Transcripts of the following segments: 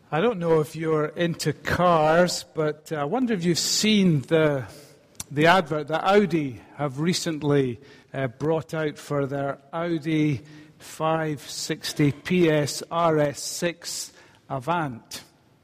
I don't know if you're into cars, but I wonder if you've seen the advert that Audi have recently brought out for their Audi 560 PS RS6 Avant.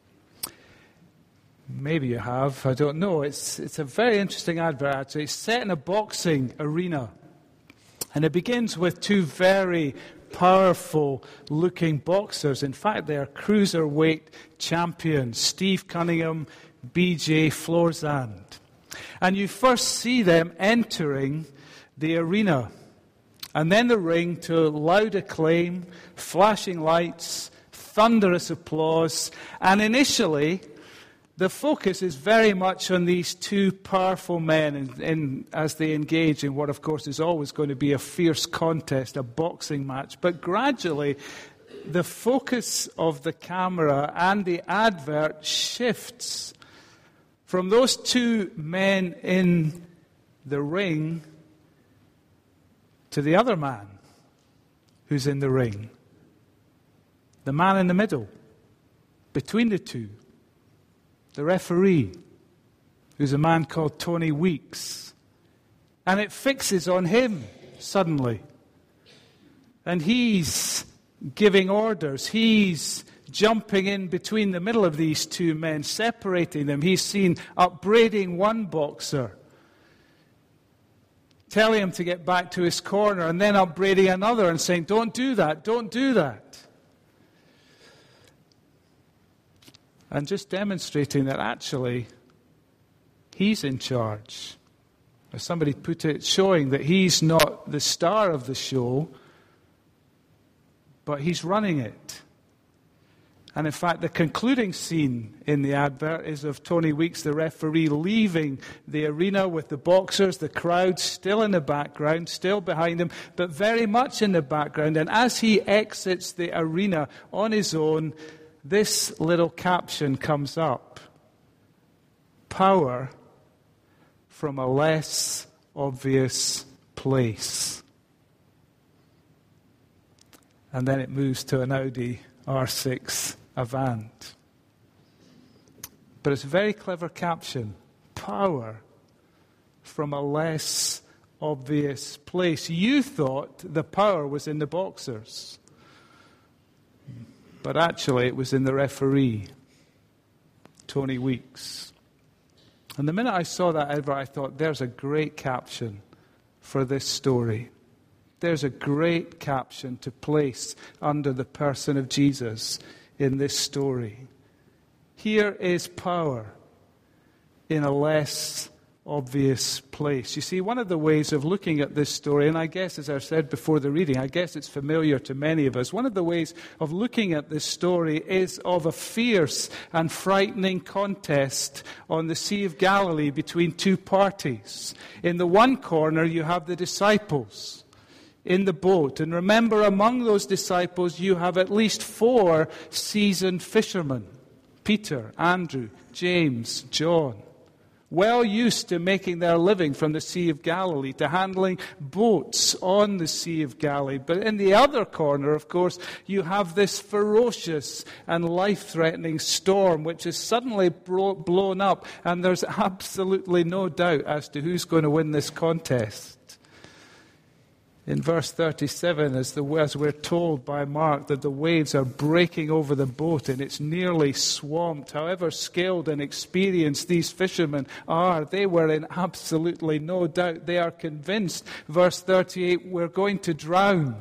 Maybe you have, I don't know. It's a very interesting advert, actually. It's set in a boxing arena. And it begins with two very powerful-looking boxers. In fact, they are cruiserweight champions, Steve Cunningham, BJ Florzan. And you first see them entering the arena. And then the ring to loud acclaim, flashing lights, thunderous applause. And initially, the focus is very much on these two powerful men as they engage in what, of course, is always going to be a fierce contest, a boxing match. But gradually, the focus of the camera and the advert shifts from those two men in the ring to the other man who's in the ring. The man in the middle, between the two. The referee, who's a man called Tony Weeks. And it fixes on him suddenly. And he's giving orders. He's jumping in between the middle of these two men, separating them. He's seen upbraiding one boxer, telling him to get back to his corner, and then upbraiding another and saying, "Don't do that, don't do that." And just demonstrating that actually he's in charge. As somebody put it, showing that he's not the star of the show, but he's running it. And in fact, the concluding scene in the advert is of Tony Weeks, the referee, leaving the arena with the boxers, the crowd still in the background, still behind him, but very much in the background. And as he exits the arena on his own, this little caption comes up: power from a less obvious place. And then it moves to an Audi R6 Avant. But it's a very clever caption. Power from a less obvious place. You thought the power was in the boxers. But actually, it was in the referee, Tony Weeks. And the minute I saw that advert, I thought, there's a great caption for this story. There's a great caption to place under the person of Jesus in this story. Here is power in a less obvious place. You see, one of the ways of looking at this story, and I guess, as I said before the reading, I guess it's familiar to many of us, one of the ways of looking at this story is of a fierce and frightening contest on the Sea of Galilee between two parties. In the one corner, you have the disciples in the boat. And remember, among those disciples, you have at least 4 seasoned fishermen: Peter, Andrew, James, John. Well used to making their living from the Sea of Galilee, to handling boats on the Sea of Galilee. But in the other corner, of course, you have this ferocious and life-threatening storm which is suddenly blown up, and there's absolutely no doubt as to who's going to win this contest. In verse 37, as we're told by Mark that the waves are breaking over the boat and it's nearly swamped. However skilled and experienced these fishermen are, they were in absolutely no doubt. They are convinced, verse 38, we're going to drown.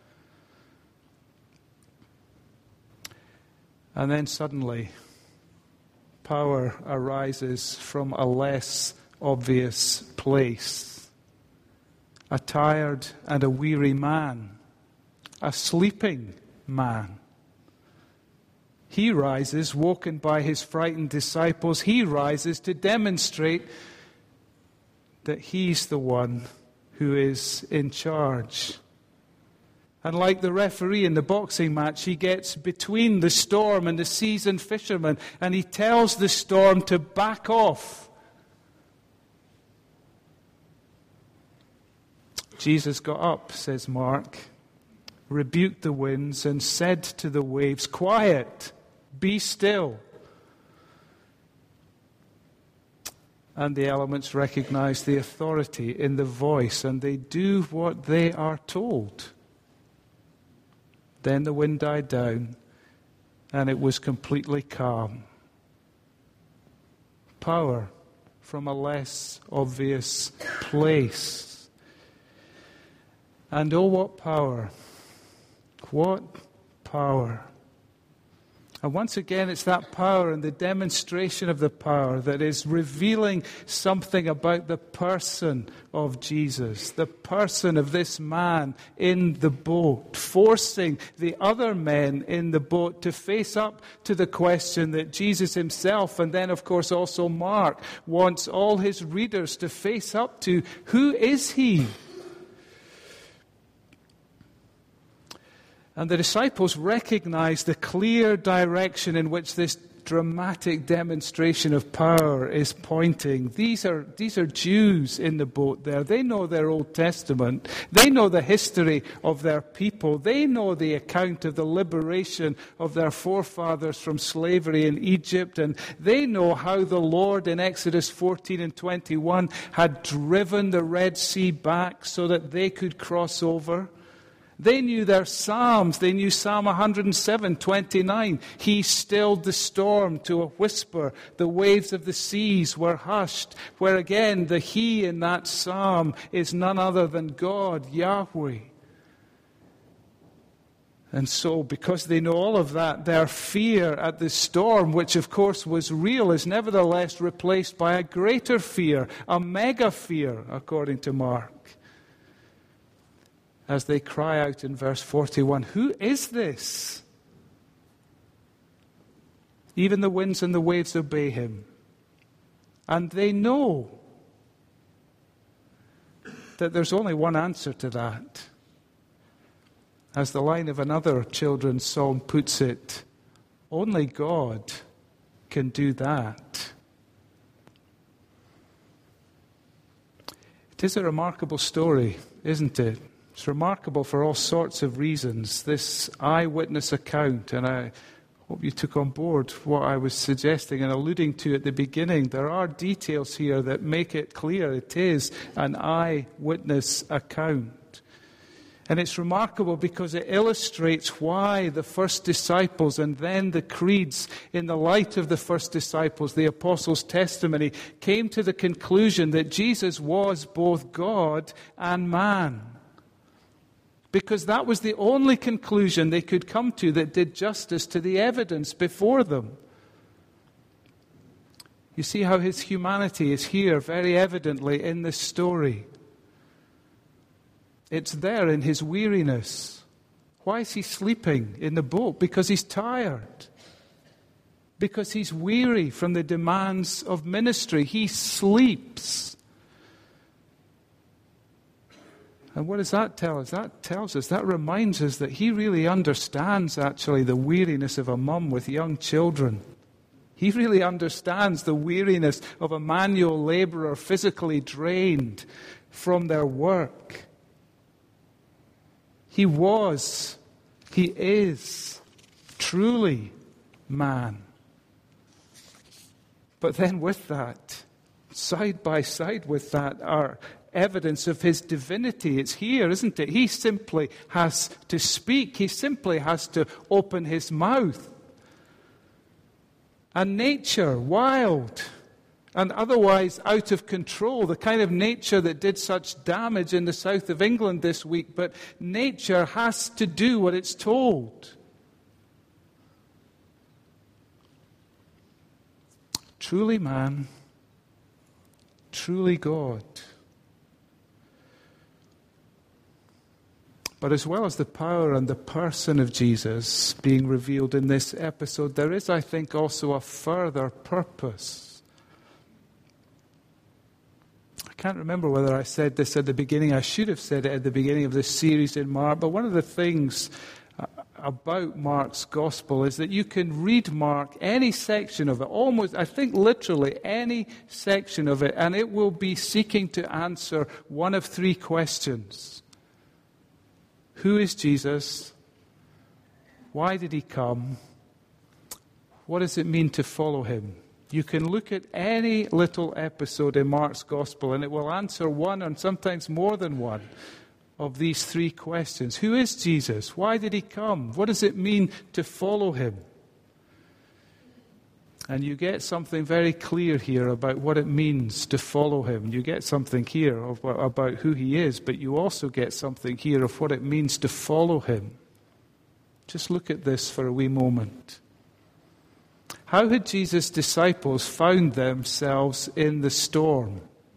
And then suddenly, power arises from a less obvious place. A tired and a weary man, a sleeping man. He rises, woken by his frightened disciples. He rises to demonstrate that he's the one who is in charge. And like the referee in the boxing match, he gets between the storm and the seasoned fisherman, and he tells the storm to back off. Jesus got up, says Mark, rebuked the winds and said to the waves, "Quiet, Be still. And the elements recognize the authority in the voice, and they do what they are told. Then the wind died down, and it was completely calm. Power from a less obvious place. And oh, what power! What power! And once again, it's that power and the demonstration of the power that is revealing something about the person of Jesus, the person of this man in the boat, forcing the other men in the boat to face up to the question that Jesus himself, and then of course also Mark, wants all his readers to face up to. Who is he? And the disciples recognize the clear direction in which this dramatic demonstration of power is pointing. These are Jews in the boat there. They know their Old Testament. They know the history of their people. They know the account of the liberation of their forefathers from slavery in Egypt. And they know how the Lord in Exodus 14 and 21 had driven the Red Sea back so that they could cross over. They knew their Psalms. They knew Psalm 107:29. He stilled the storm to a whisper. The waves of the seas were hushed. Where again, the He in that Psalm is none other than God, Yahweh. And so, because they know all of that, their fear at the storm, which of course was real, is nevertheless replaced by a greater fear, a mega fear, according to Mark. As they cry out in verse 41, who is this? Even the winds and the waves obey him. And they know that there's only one answer to that. As the line of another children's song puts it, only God can do that. It is a remarkable story, isn't it? It's remarkable for all sorts of reasons, this eyewitness account, and I hope you took on board what I was suggesting and alluding to at the beginning. There are details here that make it clear it is an eyewitness account. And it's remarkable because it illustrates why the first disciples and then the creeds, in the light of the first disciples, the apostles' testimony, came to the conclusion that Jesus was both God and man. Because that was the only conclusion they could come to that did justice to the evidence before them. You see how his humanity is here very evidently in this story. It's there in his weariness. Why is he sleeping in the boat? Because he's tired. Because he's weary from the demands of ministry. He sleeps. And what does that tell us? That reminds us that he really understands actually the weariness of a mum with young children. He really understands the weariness of a manual laborer physically drained from their work. He is truly man. But then with that, side by side with that, are evidence of his divinity. It's here, isn't it? He simply has to speak. He simply has to open his mouth. And nature, wild and otherwise out of control, the kind of nature that did such damage in the south of England this week, but nature has to do what it's told. Truly man, truly God. But as well as the power and the person of Jesus being revealed in this episode, there is, I think, also a further purpose. I can't remember whether I said this at the beginning. I should have said it at the beginning of this series in Mark. But one of the things about Mark's gospel is that you can read Mark, any section of it, almost, I think literally any section of it, and it will be seeking to answer one of three questions. Who is Jesus? Why did he come? What does it mean to follow him? You can look at any little episode in Mark's Gospel and it will answer one and sometimes more than one of these three questions. Who is Jesus? Why did he come? What does it mean to follow him? And you get something very clear here about what it means to follow him. You get something here about who he is, but you also get something here of what it means to follow him. Just look at this for a wee moment. How had Jesus' disciples found themselves in the storm?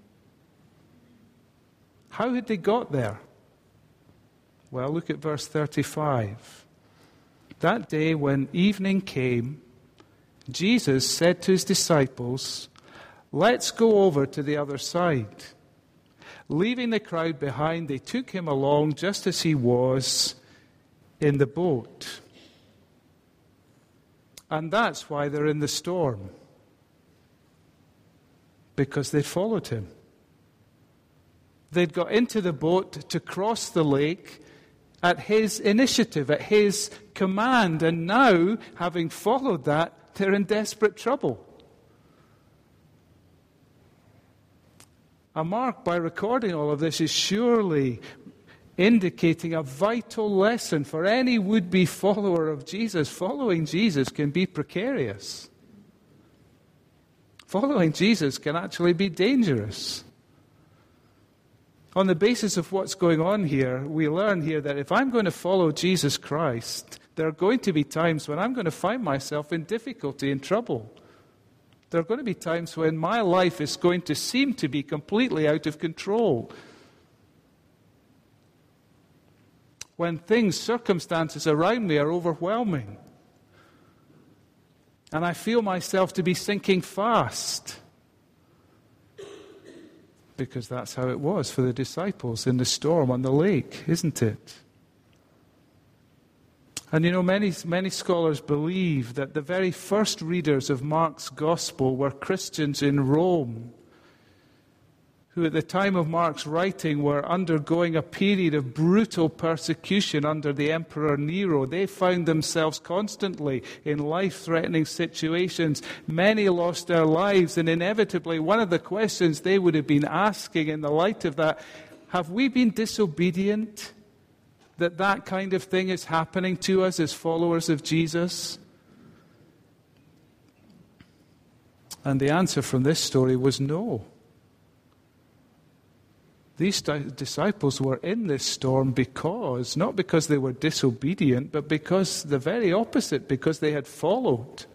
How had they got there? Well, look at verse 35. That day when evening came, Jesus said to his disciples, "Let's go over to the other side." Leaving the crowd behind, they took him along just as he was in the boat. And that's why they're in the storm. Because they followed him. They'd got into the boat to cross the lake at his initiative, at his command. And now, having followed that, they're in desperate trouble. And Mark, by recording all of this, is surely indicating a vital lesson for any would-be follower of Jesus. Following Jesus can be precarious. Following Jesus can actually be dangerous. On the basis of what's going on here, we learn here that if I'm going to follow Jesus Christ, there are going to be times when I'm going to find myself in difficulty and trouble. There are going to be times when my life is going to seem to be completely out of control. When circumstances around me are overwhelming. And I feel myself to be sinking fast. Because that's how it was for the disciples in the storm on the lake, isn't it? And you know, many scholars believe that the very first readers of Mark's Gospel were Christians in Rome, who at the time of Mark's writing were undergoing a period of brutal persecution under the Emperor Nero. They found themselves constantly in life-threatening situations. Many lost their lives, and inevitably one of the questions they would have been asking in the light of that, have we been disobedient? That kind of thing is happening to us as followers of Jesus? And the answer from this story was no. These disciples were in this storm not because they were disobedient, but because the very opposite, because they had followed.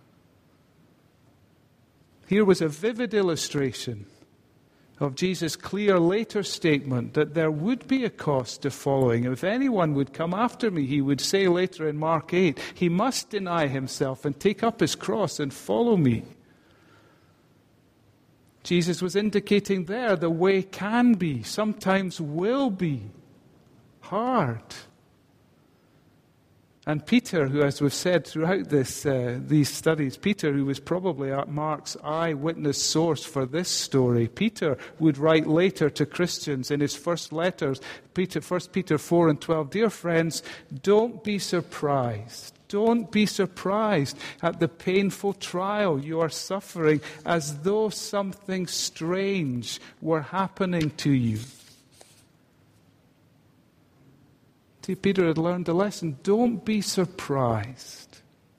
Here was a vivid illustration of Jesus' clear later statement that there would be a cost to following. If anyone would come after me, he would say later in Mark 8, he must deny himself and take up his cross and follow me. Jesus was indicating there the way can be, sometimes will be, hard. And Peter, who, as we've said throughout these studies, Peter, who was probably Mark's eyewitness source for this story, Peter would write later to Christians in his first letters, 1 Peter 4 and 12, "Dear friends, don't be surprised. Don't be surprised at the painful trial you are suffering as though something strange were happening to you." See, Peter had learned a lesson. Don't be surprised.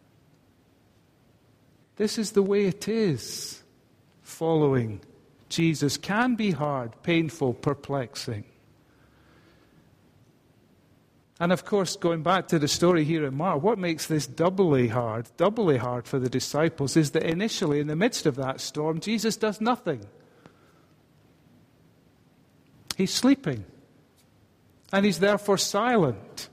This is the way it is. Following Jesus can be hard, painful, perplexing. And of course, going back to the story here in Mark, what makes this doubly hard for the disciples, is that initially, in the midst of that storm, Jesus does nothing. He's sleeping. And he's therefore silent.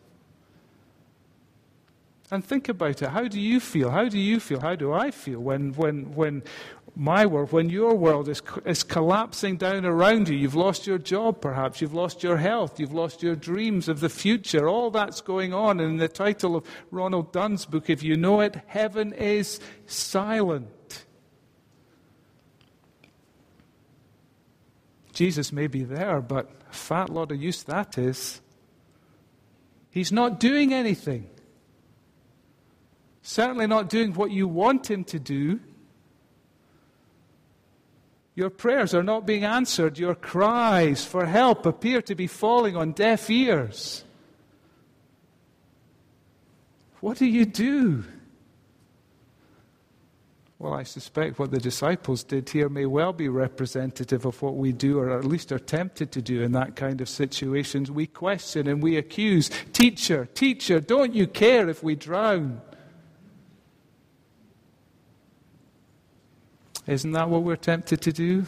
And think about it. How do you feel? How do you feel? How do I feel when my world, when your world is collapsing down around you? You've lost your job, perhaps. You've lost your health. You've lost your dreams of the future. All that's going on. And in the title of Ronald Dunn's book, if you know it, Heaven is Silent. Jesus may be there, but a fat lot of use that is. He's not doing anything. certainly not doing what you want him to do. Your prayers are not being answered. Your cries for help appear to be falling on deaf ears. What do you do? Well, I suspect what the disciples did here may well be representative of what we do, or at least are tempted to do in that kind of situations. We question and we accuse. Teacher, teacher, don't you care if we drown? Isn't that what we're tempted to do?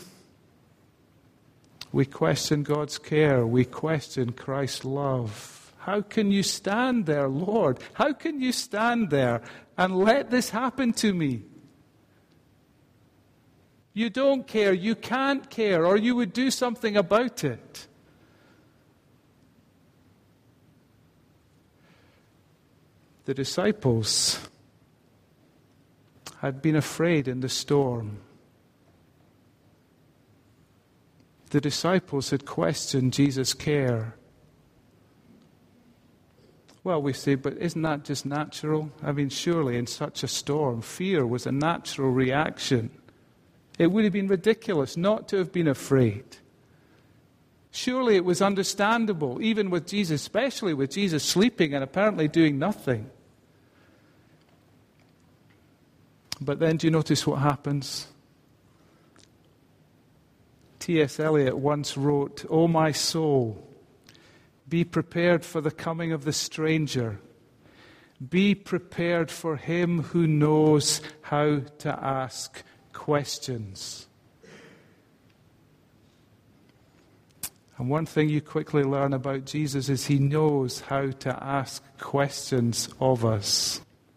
We question God's care. We question Christ's love. How can you stand there, Lord? How can you stand there and let this happen to me? You don't care, you can't care, or you would do something about it. The disciples had been afraid in the storm. The disciples had questioned Jesus' care. Well, we say, but isn't that just natural? I mean, surely in such a storm, fear was a natural reaction. It would have been ridiculous not to have been afraid. Surely it was understandable, even with Jesus, especially with Jesus sleeping and apparently doing nothing. But then do you notice what happens? T.S. Eliot once wrote, "O my soul, be prepared for the coming of the stranger. Be prepared for him who knows how to ask questions." And one thing you quickly learn about Jesus is he knows how to ask questions of us.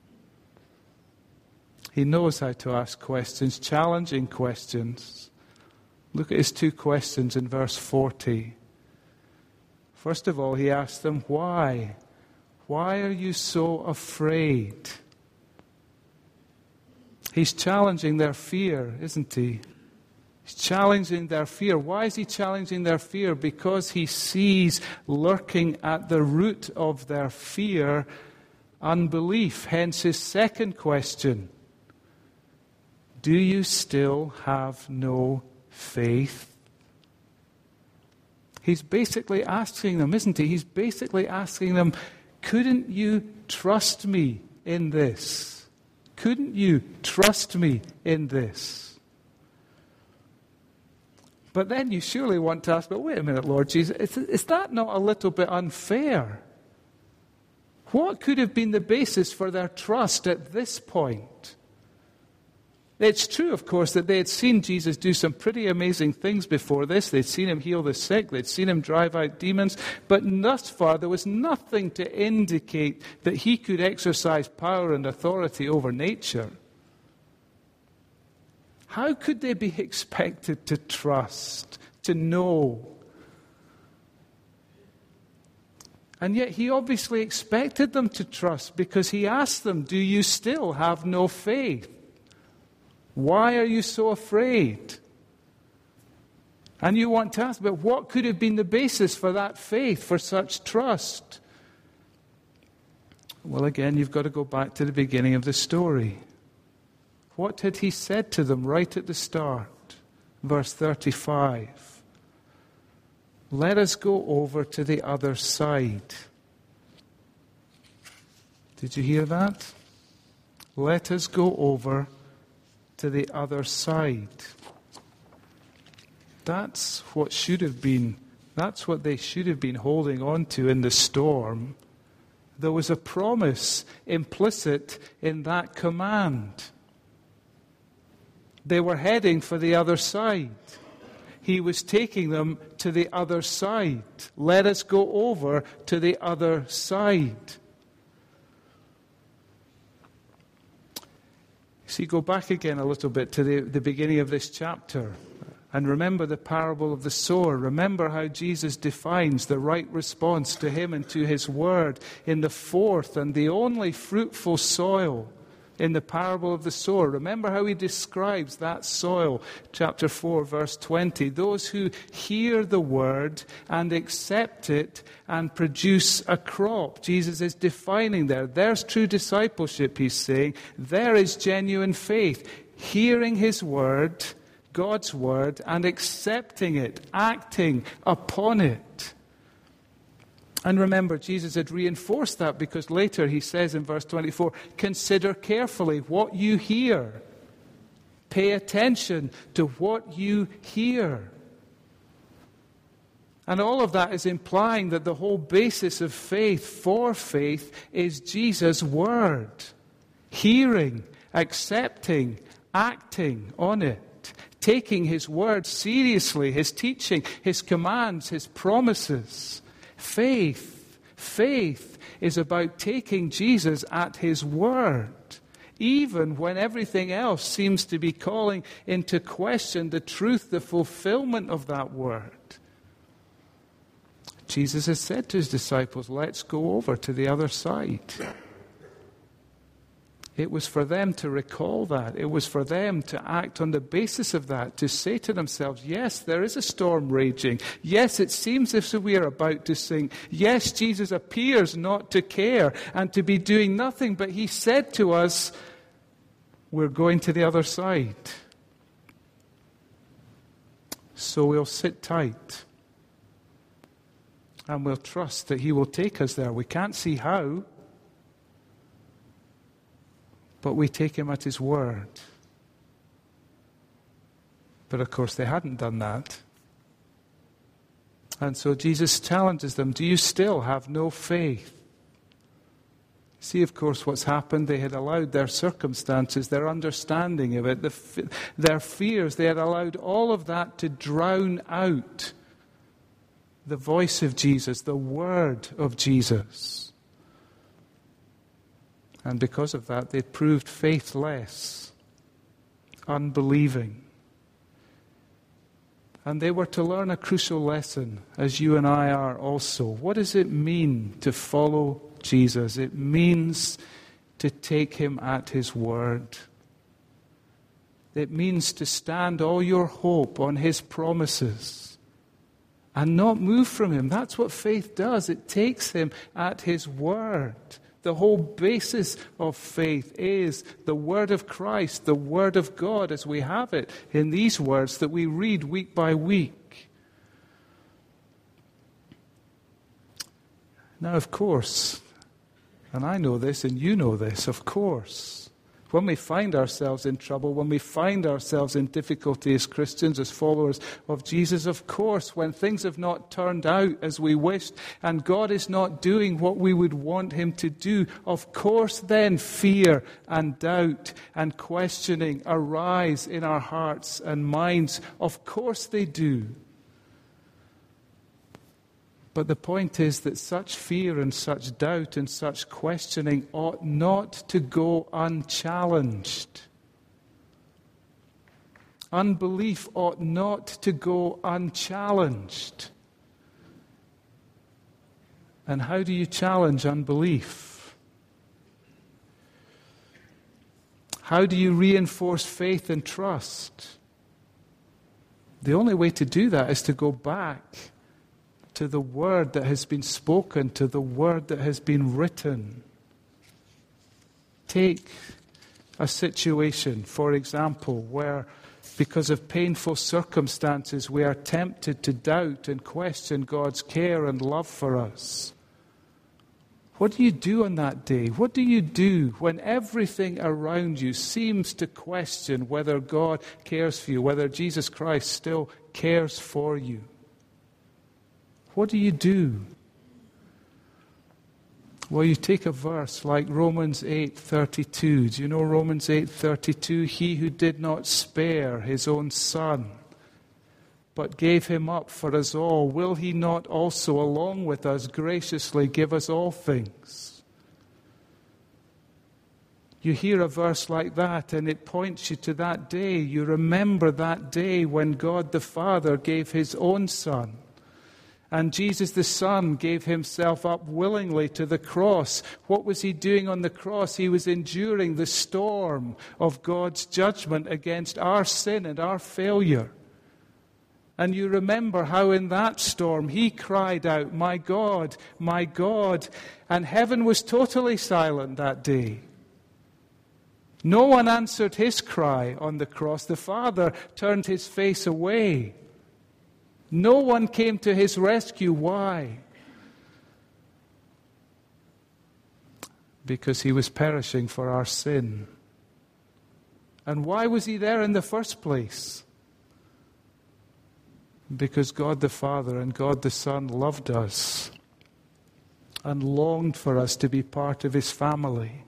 He knows how to ask questions, challenging questions. Look at his two questions in verse 40. First of all, he asks them, why? Why are you so afraid? He's challenging their fear, isn't he? He's challenging their fear. Why is he challenging their fear? Because he sees lurking at the root of their fear unbelief. Hence his second question. Do you still have no faith? He's basically asking them, isn't he? He's basically asking them, couldn't you trust me in this? Couldn't you trust me in this? But then you surely want to ask, but wait a minute, Lord Jesus, is that not a little bit unfair? What could have been the basis for their trust at this point? It's true, of course, that they had seen Jesus do some pretty amazing things before this. They'd seen him heal the sick. They'd seen him drive out demons. But thus far, there was nothing to indicate that he could exercise power and authority over nature. How could they be expected to trust, to know? And yet he obviously expected them to trust because he asked them, do you still have no faith? Why are you so afraid? And you want to ask, but what could have been the basis for that faith, for such trust? Well, again, you've got to go back to the beginning of the story. What had he said to them right at the start? Verse 35. Let us go over to the other side. Did you hear that? Let us go over to the other side. That's what should have been, that's what they should have been holding on to in the storm. There was a promise implicit in that command. They were heading for the other side. He was taking them to the other side. Let us go over to the other side. See, go back again a little bit to the beginning of this chapter and remember the parable of the sower. Remember how Jesus defines the right response to him and to his word in the fourth and the only fruitful soil in the parable of the sower. Remember how he describes that soil, chapter 4, verse 20. Those who hear the word and accept it and produce a crop. Jesus is defining there. There's true discipleship, he's saying. There is genuine faith. Hearing his word, God's word, and accepting it, acting upon it. And remember, Jesus had reinforced that because later he says in verse 24, consider carefully what you hear. Pay attention to what you hear. And all of that is implying that the whole basis of faith, for faith, is Jesus' word. Hearing, accepting, acting on it. Taking his word seriously, his teaching, his commands, his promises. Faith is about taking Jesus at his word, even when everything else seems to be calling into question the truth, the fulfillment of that word. Jesus has said to his disciples, let's go over to the other side. It was for them to recall that. It was for them to act on the basis of that, to say to themselves, yes, there is a storm raging. Yes, it seems as if we are about to sink. Yes, Jesus appears not to care and to be doing nothing, but he said to us, we're going to the other side. So we'll sit tight and we'll trust that he will take us there. We can't see how, but we take him at his word. But of course they hadn't done that. And so Jesus challenges them, do you still have no faith? See, of course, what's happened. They had allowed their circumstances, their understanding of it, their fears, they had allowed all of that to drown out the voice of Jesus, the word of Jesus. And because of that, they proved faithless, unbelieving. And they were to learn a crucial lesson, as you and I are also. What does it mean to follow Jesus? It means to take him at his word. It means to stand all your hope on his promises and not move from him. That's what faith does. It takes him at his word. The whole basis of faith is the word of Christ, the word of God as we have it in these words that we read week by week. Now, of course, and I know this and you know this, of course, when we find ourselves in trouble, when we find ourselves in difficulty as Christians, as followers of Jesus, of course, when things have not turned out as we wished and God is not doing what we would want him to do, of course then fear and doubt and questioning arise in our hearts and minds. Of course they do. But the point is that such fear and such doubt and such questioning ought not to go unchallenged. Unbelief ought not to go unchallenged. And how do you challenge unbelief? How do you reinforce faith and trust? The only way to do that is to go back to the word that has been spoken, to the word that has been written. Take a situation, for example, where because of painful circumstances we are tempted to doubt and question God's care and love for us. What do you do on that day? What do you do when everything around you seems to question whether God cares for you, whether Jesus Christ still cares for you? What do you do? Well, you take a verse like Romans 8:32. Do you know Romans 8:32? He who did not spare his own son, but gave him up for us all, will he not also along with us graciously give us all things? You hear a verse like that and it points you to that day. You remember that day when God the Father gave his own son. And Jesus the Son gave himself up willingly to the cross. What was he doing on the cross? He was enduring the storm of God's judgment against our sin and our failure. And you remember how in that storm he cried out, my God, and heaven was totally silent that day. No one answered his cry on the cross. The Father turned his face away. No one came to his rescue. Why? Because he was perishing for our sin. And why was he there in the first place? Because God the Father and God the Son loved us and longed for us to be part of his family.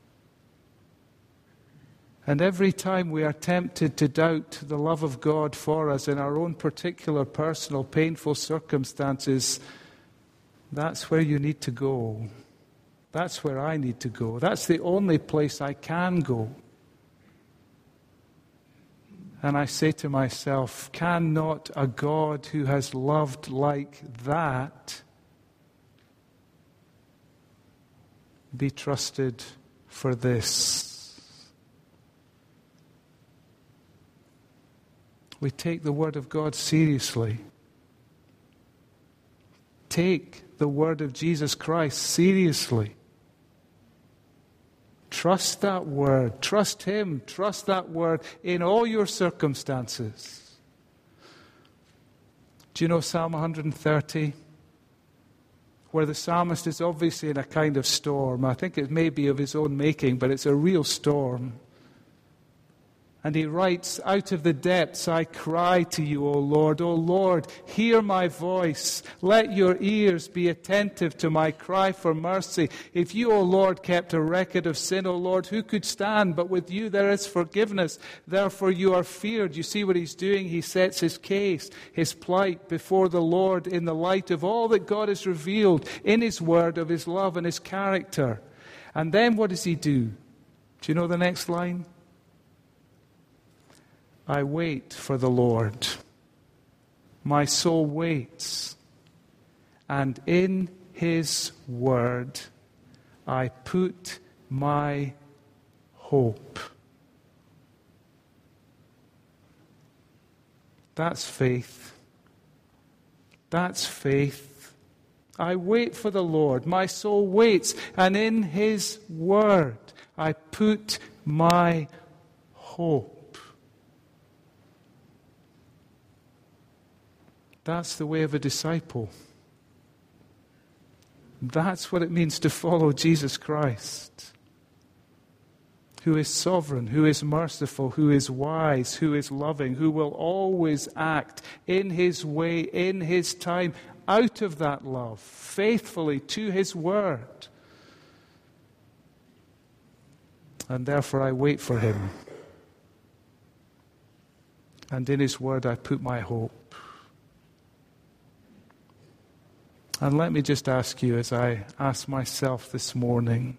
And every time we are tempted to doubt the love of God for us in our own particular personal painful circumstances, that's where you need to go. That's where I need to go. That's the only place I can go. And I say to myself, cannot a God who has loved like that be trusted for this? We take the Word of God seriously. Take the Word of Jesus Christ seriously. Trust that Word. Trust Him. Trust that Word in all your circumstances. Do you know Psalm 130? Where the psalmist is obviously in a kind of storm. I think it may be of his own making, but it's a real storm. And he writes, out of the depths I cry to you, O Lord. O Lord, hear my voice. Let your ears be attentive to my cry for mercy. If you, O Lord, kept a record of sin, O Lord, who could stand? But with you there is forgiveness. Therefore you are feared. You see what he's doing? He sets his case, his plight before the Lord in the light of all that God has revealed in his word of his love and his character. And then what does he do? Do you know the next line? I wait for the Lord. My soul waits. And in his word I put my hope. That's faith. That's faith. I wait for the Lord. My soul waits. And in his word I put my hope. That's the way of a disciple. That's what it means to follow Jesus Christ, who is sovereign, who is merciful, who is wise, who is loving, who will always act in his way, in his time, out of that love, faithfully to his word. And therefore I wait for him. And in his word I put my hope. And let me just ask you, as I ask myself this morning,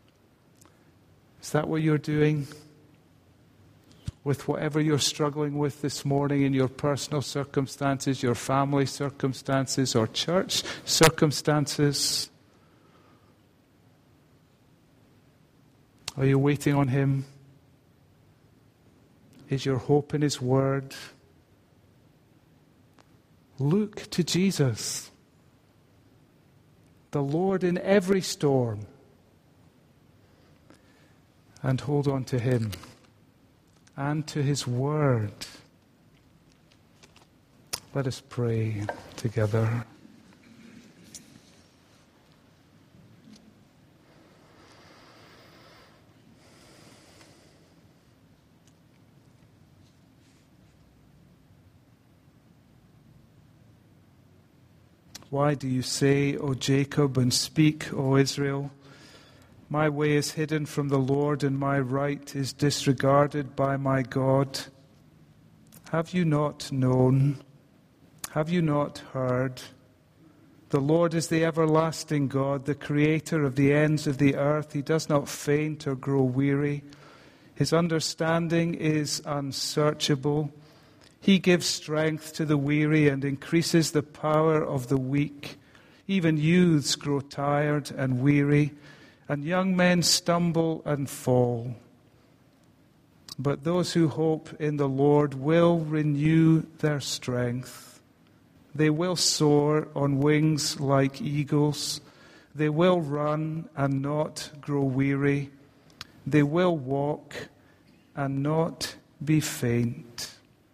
is that what you're doing with whatever you're struggling with this morning in your personal circumstances, your family circumstances, or church circumstances? Are you waiting on him? Is your hope in his word? Look to Jesus, the Lord in every storm, and hold on to him and to his word. Let us pray together. Why do you say, O Jacob, and speak, O Israel? My way is hidden from the Lord, and my right is disregarded by my God. Have you not known? Have you not heard? The Lord is the everlasting God, the creator of the ends of the earth. He does not faint or grow weary. His understanding is unsearchable. He gives strength to the weary and increases the power of the weak. Even youths grow tired and weary, and young men stumble and fall. But those who hope in the Lord will renew their strength. They will soar on wings like eagles. They will run and not grow weary. They will walk and not be faint.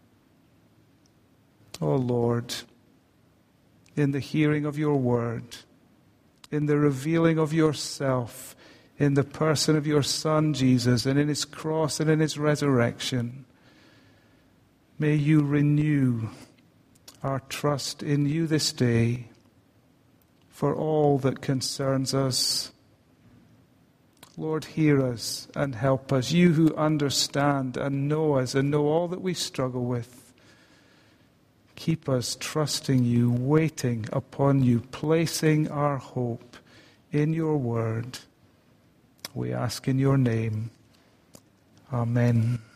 O Lord, in the hearing of your word, in the revealing of yourself, in the person of your Son, Jesus, and in his cross and in his resurrection, may you renew our trust in you this day for all that concerns us. Lord, hear us and help us. You who understand and know us and know all that we struggle with, keep us trusting you, waiting upon you, placing our hope in your word. We ask in your name. Amen.